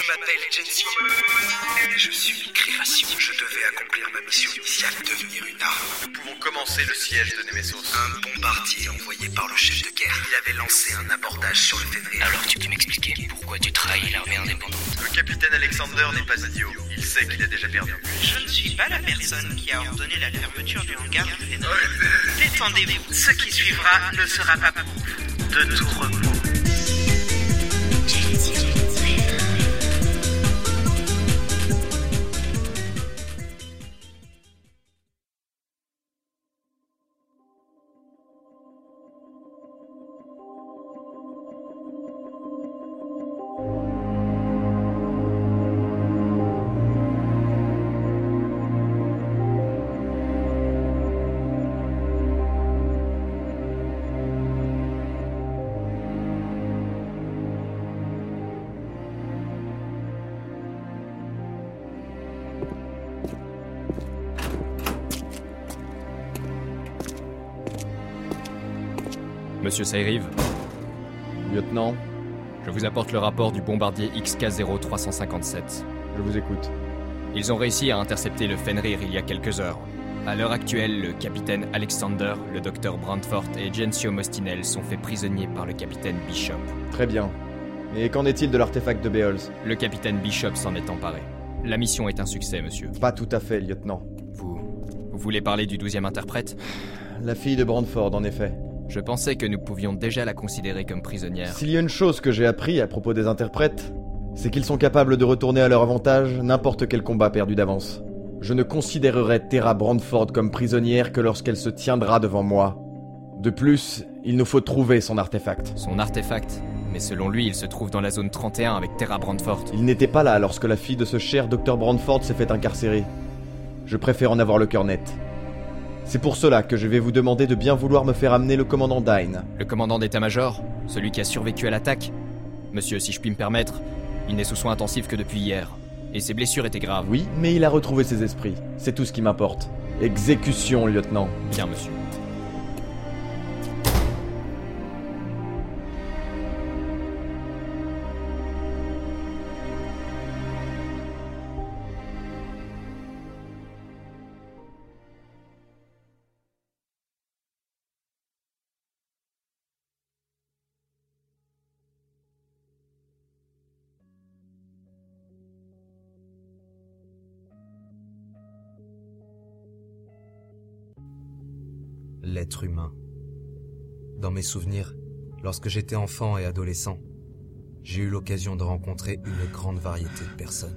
Je m'appelle Jensi. Je suis une création. Je devais accomplir ma mission initiale, devenir une arme. Nous pouvons commencer le siège de Nemesos. Un bombardier envoyé par le chef de guerre. Il avait lancé un abordage sur le Fenrir. Alors tu peux m'expliquer pourquoi tu trahis l'armée indépendante? Le capitaine Alexander n'est pas idiot. Il sait qu'il a déjà perdu. Je ne suis pas la personne qui a ordonné la fermeture du hangar du Fenrir. Détendez-vous. Ce qui suivra ne sera pas pour vous. De tout repos. Monsieur Sayrive. Lieutenant, Je vous apporte le rapport du bombardier XK-0357. je vous écoute. Ils ont réussi à intercepter le Fenrir il y a quelques heures. À l'heure actuelle, le capitaine Alexander, le docteur Brandfort et Gensio Mostinel sont faits prisonniers par le capitaine Bishop. Très bien. Et qu'en est-il de l'artefact de Beholz? Le capitaine Bishop s'en est emparé. La mission est un succès, monsieur. Pas tout à fait, lieutenant. Vous voulez parler du 12e interprète? La fille de Brandford, en effet. Je pensais que nous pouvions déjà la considérer comme prisonnière. S'il y a une chose que j'ai appris à propos des interprètes, c'est qu'ils sont capables de retourner à leur avantage n'importe quel combat perdu d'avance. Je ne considérerai Terra Brandford comme prisonnière que lorsqu'elle se tiendra devant moi. De plus, il nous faut trouver son artefact. Son artefact? Mais selon lui, il se trouve dans la zone 31 avec Terra Brandford. Il n'était pas là lorsque la fille de ce cher Dr Brandford s'est fait incarcérer. Je préfère en avoir le cœur net. C'est pour cela que je vais vous demander de bien vouloir me faire amener le commandant Dine. Le commandant d'état-major? Celui qui a survécu à l'attaque? Monsieur, si je puis me permettre, il n'est sous soins intensifs que depuis hier. Et ses blessures étaient graves. Oui, mais il a retrouvé ses esprits. C'est tout ce qui m'importe. Exécution, lieutenant. Bien, monsieur. L'être humain. Dans mes souvenirs, lorsque j'étais enfant et adolescent, j'ai eu l'occasion de rencontrer une grande variété de personnes.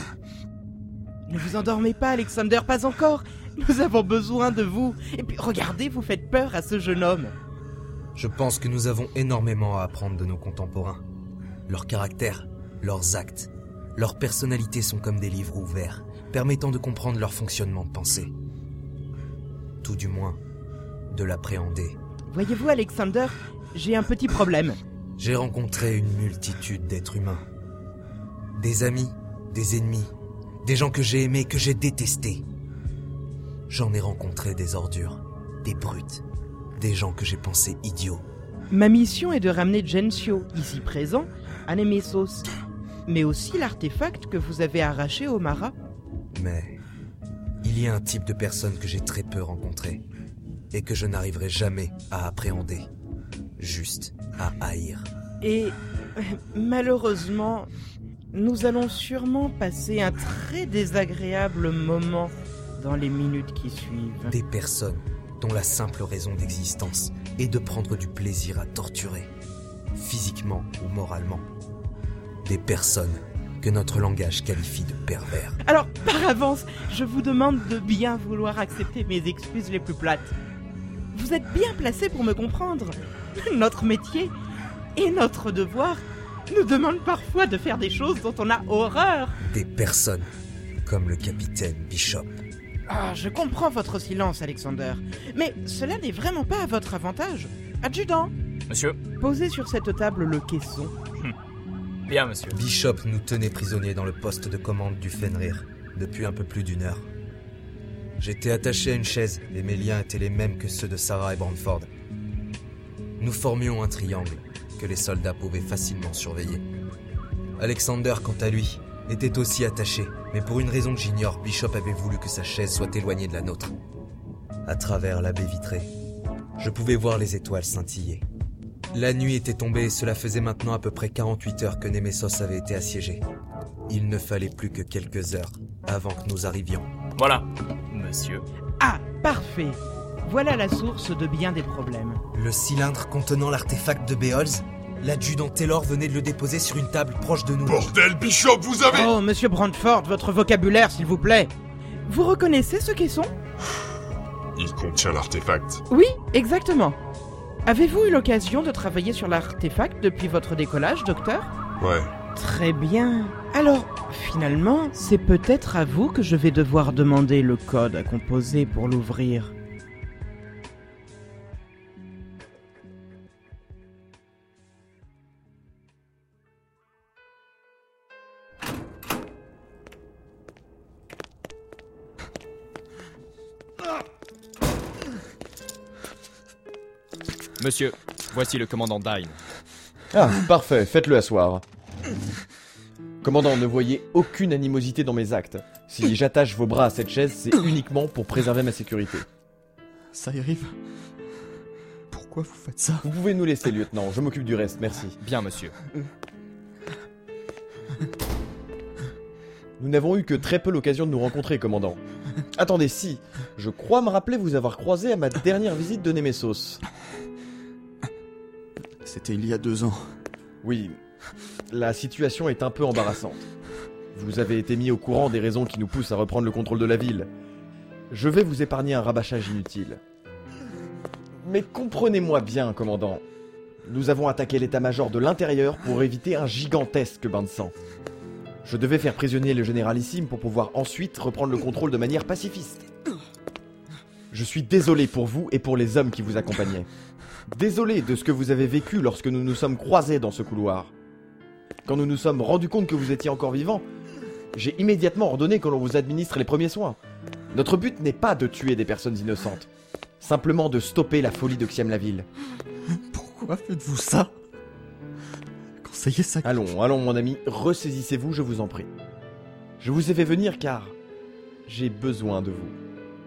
Ne vous endormez pas, Alexander, pas encore. Nous avons besoin de vous. Et puis, regardez, vous faites peur à ce jeune homme. Je pense que nous avons énormément à apprendre de nos contemporains. Leur caractère, leurs actes, leurs personnalités sont comme des livres ouverts, permettant de comprendre leur fonctionnement de pensée. Tout du moins, de l'appréhender. Voyez-vous, Alexander, j'ai un petit problème. J'ai rencontré une multitude d'êtres humains. Des amis, des ennemis, des gens que j'ai aimés, que j'ai détestés. J'en ai rencontré des ordures, des brutes, des gens que j'ai pensés idiots. Ma mission est de ramener Gensio, ici présent, à Nemesos, mais aussi l'artefact que vous avez arraché au Mara. Mais il y a un type de personne que j'ai très peu rencontré et que je n'arriverai jamais à appréhender, juste à haïr. Et malheureusement, nous allons sûrement passer un très désagréable moment dans les minutes qui suivent. Des personnes dont la simple raison d'existence est de prendre du plaisir à torturer, physiquement ou moralement. Des personnes que notre langage qualifie de pervers. Alors, par avance, je vous demande de bien vouloir accepter mes excuses les plus plates. Vous êtes bien placé pour me comprendre. Notre métier et notre devoir nous demandent parfois de faire des choses dont on a horreur. Des personnes comme le capitaine Bishop. Ah, je comprends votre silence, Alexander. Mais cela n'est vraiment pas à votre avantage. Adjudant, Monsieur? posez sur cette table le caisson. Bien, monsieur. Bishop nous tenait prisonniers dans le poste de commande du Fenrir depuis un peu plus d'1 heure. J'étais attaché à une chaise et mes liens étaient les mêmes que ceux de Sarah et Brandford. Nous formions un triangle que les soldats pouvaient facilement surveiller. Alexander, quant à lui, était aussi attaché, mais pour une raison que j'ignore, Bishop avait voulu que sa chaise soit éloignée de la nôtre. À travers la baie vitrée, je pouvais voir les étoiles scintiller. La nuit était tombée et cela faisait maintenant à peu près 48 heures que Nemesos avait été assiégé. Il ne fallait plus que quelques heures avant que nous arrivions. Voilà, monsieur. Ah, parfait. Voilà la source de bien des problèmes. Le cylindre contenant l'artefact de Beholz, l'adjudant Taylor venait de le déposer sur une table proche de nous. Bordel, Bishop, vous avez... Oh, monsieur Brandford, votre vocabulaire, s'il vous plaît. Vous reconnaissez ce caisson ? Il contient l'artefact. Oui, exactement. Avez-vous eu l'occasion de travailler sur l'artefact depuis votre décollage, docteur ? Ouais. Très bien. Alors, finalement, c'est peut-être à vous que je vais devoir demander le code à composer pour l'ouvrir. Monsieur, voici le commandant Dyne. Ah, parfait, faites-le asseoir. Commandant, ne voyez aucune animosité dans mes actes. Si j'attache vos bras à cette chaise, c'est uniquement pour préserver ma sécurité. Ça arrive. Pourquoi vous faites ça ? Vous pouvez nous laisser, lieutenant, je m'occupe du reste, merci. Bien, monsieur. Nous n'avons eu que très peu l'occasion de nous rencontrer, commandant. Attendez, si, je crois me rappeler vous avoir croisé à ma dernière visite de Nemesos. C'était il y a 2 ans. Oui, la situation est un peu embarrassante. Vous avez été mis au courant des raisons qui nous poussent à reprendre le contrôle de la ville. Je vais vous épargner un rabâchage inutile. Mais comprenez-moi bien, commandant. Nous avons attaqué l'état-major de l'intérieur pour éviter un gigantesque bain de sang. Je devais faire prisonnier le généralissime pour pouvoir ensuite reprendre le contrôle de manière pacifiste. Je suis désolé pour vous et pour les hommes qui vous accompagnaient. Désolé de ce que vous avez vécu lorsque nous nous sommes croisés dans ce couloir. Quand nous nous sommes rendus compte que vous étiez encore vivant, j'ai immédiatement ordonné que l'on vous administre les premiers soins. Notre but n'est pas de tuer des personnes innocentes, simplement de stopper la folie de Xiam la ville. Pourquoi faites-vous ça ? Conseillez ça... Allons, mon ami, ressaisissez-vous, je vous en prie. Je vous ai fait venir car j'ai besoin de vous.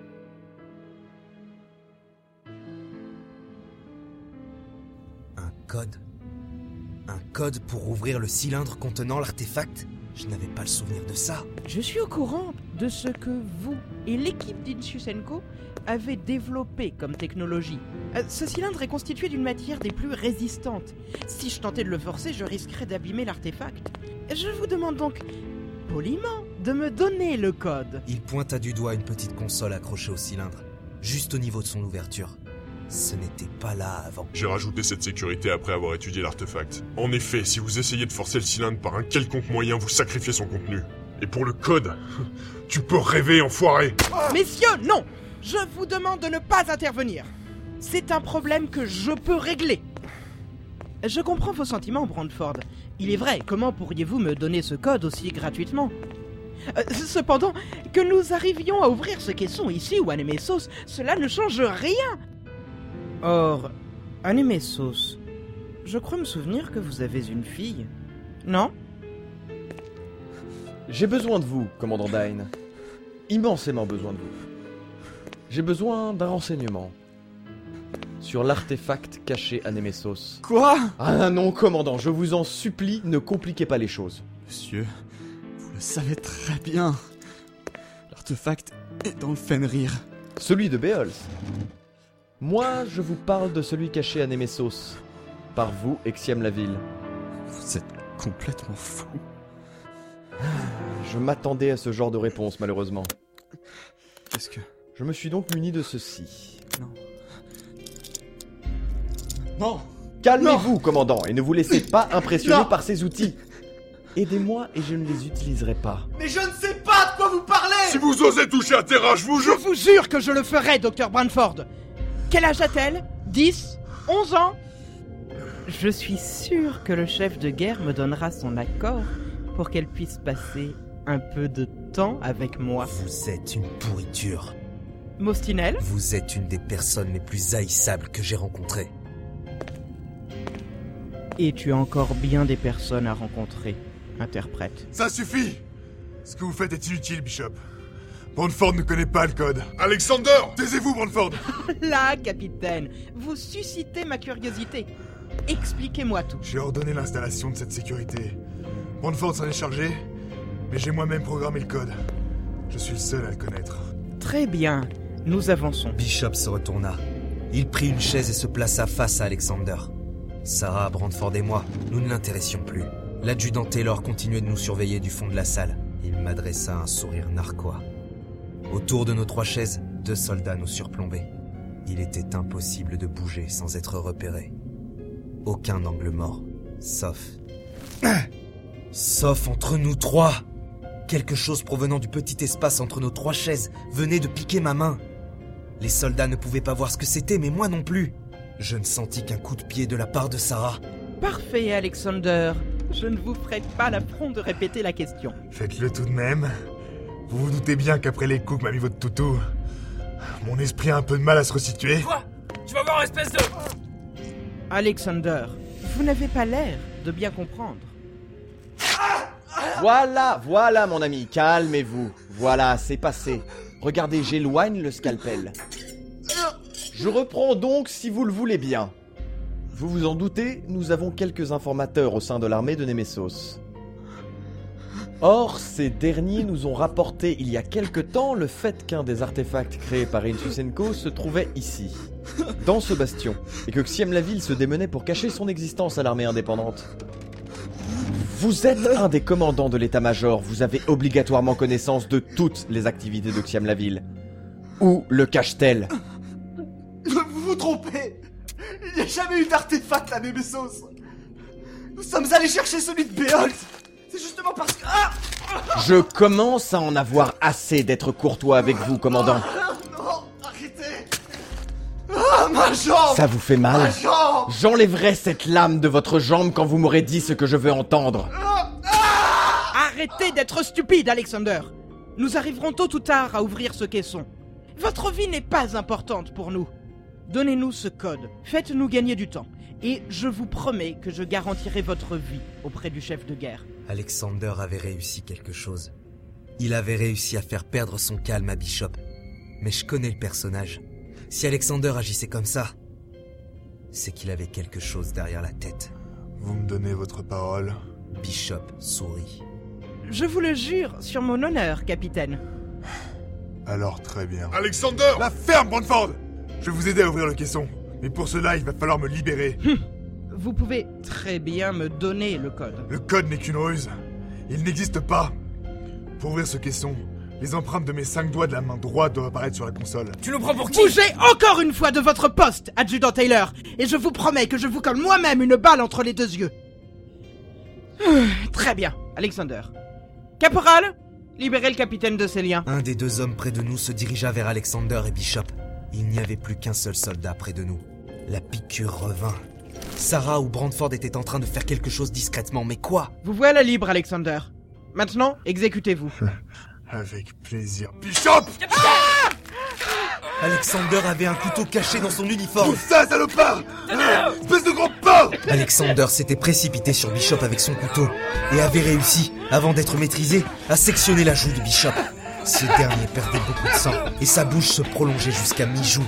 Un code pour ouvrir le cylindre contenant l'artefact ? Je n'avais pas le souvenir de ça. Je suis au courant de ce que vous et l'équipe d'Insusenko avez développé comme technologie. Ce cylindre est constitué d'une matière des plus résistantes. Si je tentais de le forcer, je risquerais d'abîmer l'artefact. Je vous demande donc, poliment, de me donner le code. Il pointa du doigt une petite console accrochée au cylindre, juste au niveau de son ouverture. Ce n'était pas là avant. J'ai rajouté cette sécurité après avoir étudié l'artefact. En effet, si vous essayez de forcer le cylindre par un quelconque moyen, vous sacrifiez son contenu. Et pour le code, tu peux rêver, enfoiré. Messieurs, non ! Je vous demande de ne pas intervenir. C'est un problème que je peux régler. Je comprends vos sentiments, Brandford. Il est vrai, comment pourriez-vous me donner ce code aussi gratuitement ? Cependant, que nous arrivions à ouvrir ce caisson ici ou à Nemesos, cela ne change rien. Or, à Nemesos, je crois me souvenir que vous avez une fille, non ? J'ai besoin de vous, commandant Dyne. Immensément besoin de vous. J'ai besoin d'un renseignement sur l'artefact caché à Nemesos. Quoi ? Ah non, commandant, je vous en supplie, ne compliquez pas les choses. Monsieur, vous le savez très bien. L'artefact est dans le Fenrir. Celui de Beholz. Moi, je vous parle de celui caché à Nemesos, par vous et Xiam la ville. Vous êtes complètement fou. Je m'attendais à ce genre de réponse, malheureusement. Qu'est-ce que... Je me suis donc muni de ceci. Non. Non. Calmez-vous, commandant, et ne vous laissez pas impressionner Non. par ces outils. Aidez-moi et je ne les utiliserai pas. Mais je ne sais pas de quoi vous parlez. Si vous osez toucher à Terra, je vous Je jure... vous jure que je le ferai, Dr. Brandford. Quel âge a-t-elle ? 10 ? 11 ans ? Je suis sûr que le chef de guerre me donnera son accord pour qu'elle puisse passer un peu de temps avec moi. Vous êtes une pourriture. Mostinel ? Vous êtes une des personnes les plus haïssables que j'ai rencontrées. Et tu as encore bien des personnes à rencontrer. interprète. Ça suffit! Ce que vous faites est inutile, Bishop. Brandford ne connaît pas le code. Alexander! Taisez-vous, Brandford! Là, capitaine, vous suscitez ma curiosité. Expliquez-moi tout. J'ai ordonné l'installation de cette sécurité. Brandford s'en est chargé, mais j'ai moi-même programmé le code. Je suis le seul à le connaître. Très bien, nous avançons. Bishop se retourna. Il prit une chaise et se plaça face à Alexander. Sarah, Brandford et moi, nous ne l'intéressions plus. L'adjudant Taylor continuait de nous surveiller du fond de la salle. Il m'adressa un sourire narquois. Autour de nos 3 chaises, 2 soldats nous surplombaient. Il était impossible de bouger sans être repéré. Aucun angle mort, sauf entre nous 3. Quelque chose provenant du petit espace entre nos 3 chaises venait de piquer ma main. Les soldats ne pouvaient pas voir ce que c'était, mais moi non plus. Je ne sentis qu'un coup de pied de la part de Sarah. Parfait, Alexander. Je ne vous ferai pas l'affront de répéter la question. Faites-le tout de même. Vous vous doutez bien qu'après les coups que m'a mis votre toutou, mon esprit a un peu de mal à se resituer. Quoi? Tu vas voir, espèce de... Alexander, vous n'avez pas l'air de bien comprendre. Voilà mon ami, calmez-vous. Voilà, c'est passé. Regardez, j'éloigne le scalpel. Je reprends donc si vous le voulez bien. Vous vous en doutez, nous avons quelques informateurs au sein de l'armée de Nemesos. Or, ces derniers nous ont rapporté il y a quelque temps le fait qu'un des artefacts créés par Insusenko se trouvait ici, dans ce bastion, et que Xiemlaville se démenait pour cacher son existence à l'armée indépendante. Vous êtes un des commandants de l'état-major, vous avez obligatoirement connaissance de toutes les activités de Xiemlaville. Où le cache-t-elle? Vous vous trompez! Il n'y a jamais eu d'artefact à Nemesos! Nous sommes allés chercher celui de Beholz! C'est justement parce que... Je commence à en avoir assez d'être courtois avec vous, commandant. Non, arrêtez! Ma jambe! Ça vous fait mal? Ma jambe! J'enlèverai cette lame de votre jambe quand vous m'aurez dit ce que je veux entendre. Arrêtez d'être stupide, Alexander. Nous arriverons tôt ou tard à ouvrir ce caisson. Votre vie n'est pas importante pour nous. Donnez-nous ce code, faites-nous gagner du temps, et je vous promets que je garantirai votre vie auprès du chef de guerre. Alexander avait réussi quelque chose. Il avait réussi à faire perdre son calme à Bishop. Mais je connais le personnage. Si Alexander agissait comme ça, c'est qu'il avait quelque chose derrière la tête. Vous me donnez votre parole? Bishop sourit. Je vous le jure, sur mon honneur, capitaine. Alors très bien. Alexander! La ferme, Brandford! Je vais vous aider à ouvrir le caisson. Mais pour cela, il va falloir me libérer. Vous pouvez très bien me donner le code. Le code n'est qu'une ruse. Il n'existe pas. Pour ouvrir ce caisson, les empreintes de mes 5 doigts de la main droite doivent apparaître sur la console. Tu nous prends pour qui? Bougez encore une fois de votre poste, adjudant Taylor, et je vous promets que je vous colle moi-même une balle entre les 2 yeux. Très bien, Alexander. Caporal, libérez le capitaine de ses liens. Un des 2 hommes près de nous se dirigea vers Alexander et Bishop. Il n'y avait plus qu'un seul soldat près de nous. La piqûre revint. Sarah ou Brandford étaient en train de faire quelque chose discrètement, mais quoi? Vous voilà libre, Alexander. Maintenant, exécutez-vous. Avec plaisir. Bishop! Alexander avait un couteau caché dans son uniforme. Tout ça, salopard! Espèce de gros porc! Alexander s'était précipité sur Bishop avec son couteau et avait réussi, avant d'être maîtrisé, à sectionner la joue de Bishop. Ce dernier perdait beaucoup de sang et sa bouche se prolongeait jusqu'à mi-joue.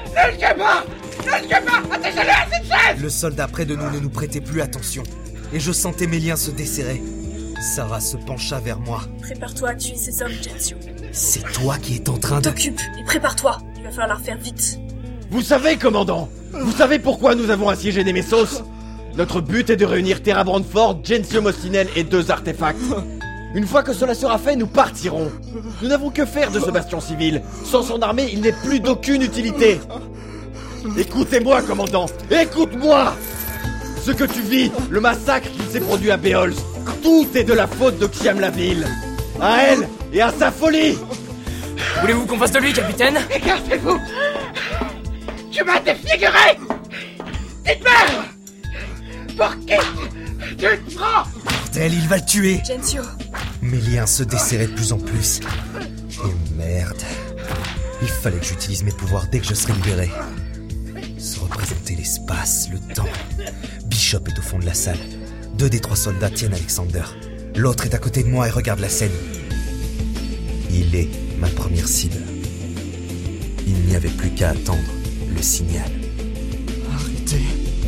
Le soldat près de nous ne nous prêtait plus attention et je sentais mes liens se desserrer. Sarah se pencha vers moi. Prépare-toi à tuer ces hommes, Gensio. C'est toi qui es en train de... T'occupe et prépare-toi. Il va falloir faire vite. Vous savez, commandant, vous savez pourquoi nous avons assiégé Nemesos? Notre but est de réunir Terra Brandford, Gensio Mostinel et 2 artefacts. Une fois que cela sera fait, nous partirons. Nous n'avons que faire de ce bastion civil. Sans son armée, il n'est plus d'aucune utilité. Écoutez-moi, commandant, écoute-moi! Ce que tu vis, le massacre qui s'est produit à Beholz, tout est de la faute de Xiemlaville. À elle et à sa folie. Voulez-vous qu'on fasse de lui, capitaine? Écartez-vous! Tu m'as défiguré! Dites-moi! Pour qui tu te prends? Bordel, il va le tuer! Gensio. Mes liens se desserraient de plus en plus. Et merde. Il fallait que j'utilise mes pouvoirs dès que je serais libéré. Se représenter l'espace, le temps. Bishop est au fond de la salle. 2 des 3 soldats tiennent Alexander. L'autre est à côté de moi et regarde la scène. Il est ma première cible. Il n'y avait plus qu'à attendre le signal. Arrêtez.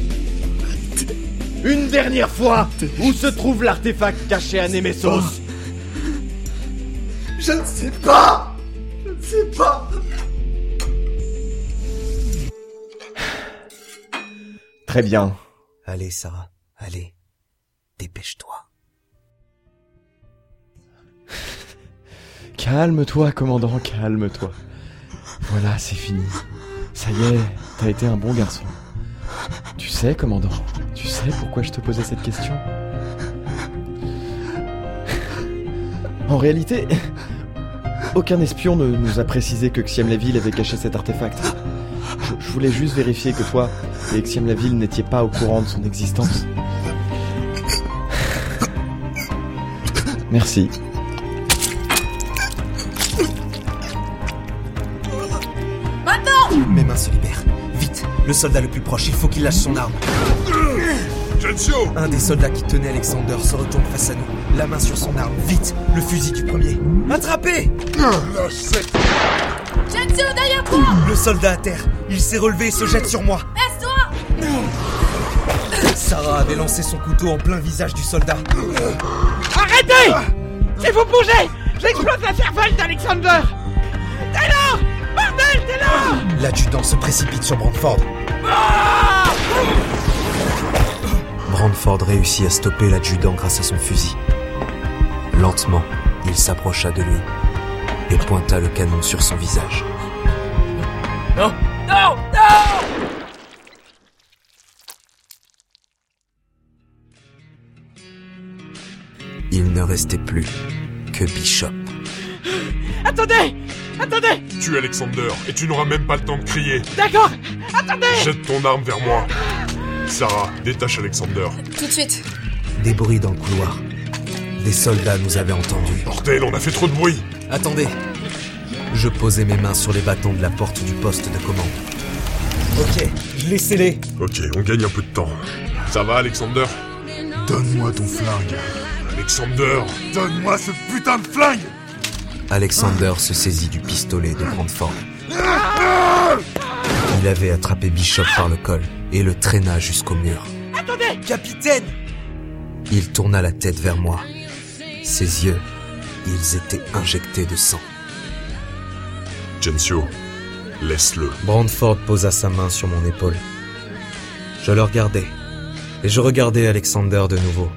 Une dernière fois, où se trouve l'artefact caché à Nemesos? Je ne sais pas. Je ne sais pas. Très bien. Allez, Sarah, allez. Dépêche-toi. Calme-toi, commandant, calme-toi. Voilà, c'est fini. Ça y est, t'as été un bon garçon. Tu sais, commandant, tu sais pourquoi je te posais cette question? En réalité, aucun espion ne nous a précisé que Xiam la Ville avait caché cet artefact. Je voulais juste vérifier que toi et Xiam la Ville n'étiez pas au courant de son existence. Merci. Mes mains se libèrent. Vite, le soldat le plus proche, il faut qu'il lâche son arme. Gensio! Un des soldats qui tenait Alexander se retourne face à nous, la main sur son arme. Vite, le fusil du premier. Attrapez! Lâche cette... Gensio, derrière toi! Le soldat à terre, il s'est relevé et se jette sur moi. Laisse-toi! Sarah avait lancé son couteau en plein visage du soldat. Arrêtez! Si vous bougez, j'explose la cervelle d'Alexander! T'es là! Bordel, t'es là! L'adjudant se précipite sur Brandford. Brandford réussit à stopper l'adjudant grâce à son fusil. Lentement, il s'approcha de lui et pointa le canon sur son visage. Non! Non! Non! Il ne restait plus que Bishop. Attendez! Attendez! Tue Alexander, et tu n'auras même pas le temps de crier. D'accord! Attendez! Jette ton arme vers moi. Sarah, détache Alexander. Tout de suite. Des bruits dans le couloir. Des soldats nous avaient entendus. Bordel, on a fait trop de bruit. Attendez. Je posai mes mains sur les bâtons de la porte du poste de commande. Ok, je l'ai scellé. Ok, on gagne un peu de temps. Ça va, Alexander? Donne-moi ton flingue. Alexander! Donne-moi ce putain de flingue! Alexander se saisit du pistolet de Brandford. Il avait attrapé Bishop par le col et le traîna jusqu'au mur. Attendez! Capitaine! Il tourna la tête vers moi. Ses yeux, ils étaient injectés de sang. Gensio, laisse-le. Brandford posa sa main sur mon épaule. Je le regardais, et je regardais Alexander de nouveau.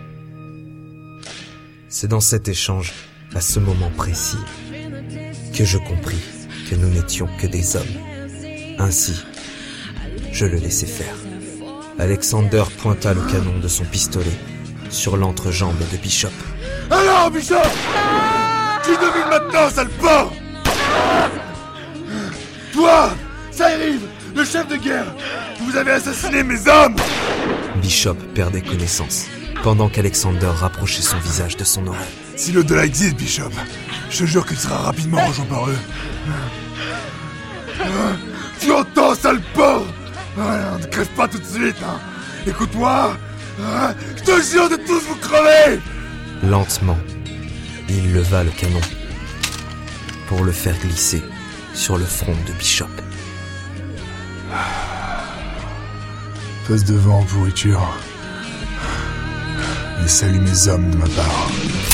C'est dans cet échange, à ce moment précis, que je compris que nous n'étions que des hommes. Ainsi, je le laissai faire. Alexander pointa le canon de son pistolet sur l'entrejambe de Bishop. Alors, Bishop! Tu domines maintenant, sale porc! Toi, Cyril, le chef de guerre, vous avez assassiné mes hommes! Bishop perdait connaissance, pendant qu'Alexander rapprochait son visage de son oreille. Si l'au-delà existe, Bishop, je te jure qu'il sera rapidement rejoint par eux. Tu entends, sale porc? Ne crève pas tout de suite, hein. Écoute-moi, je te jure de tous vous crever! Lentement, il leva le canon pour le faire glisser sur le front de Bishop. Passe devant, pourriture. Et salue mes hommes de ma part.